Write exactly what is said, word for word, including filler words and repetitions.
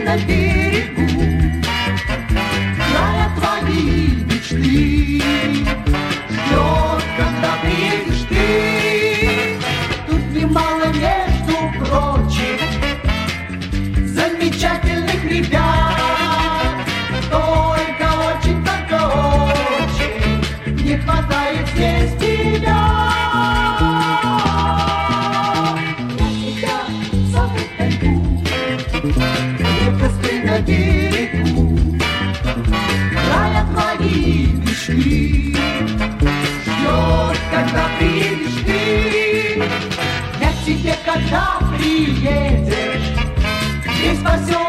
на берегу, края твоей мечты, ждет, когда приедешь ты. Тут немало, между прочим, замечательных ребят, только очень, только очень не хватает здесь тебя. На берегу, края твоей мечты, ждет, когда приедешь ты. Я к тебе, когда приедешь, здесь во всем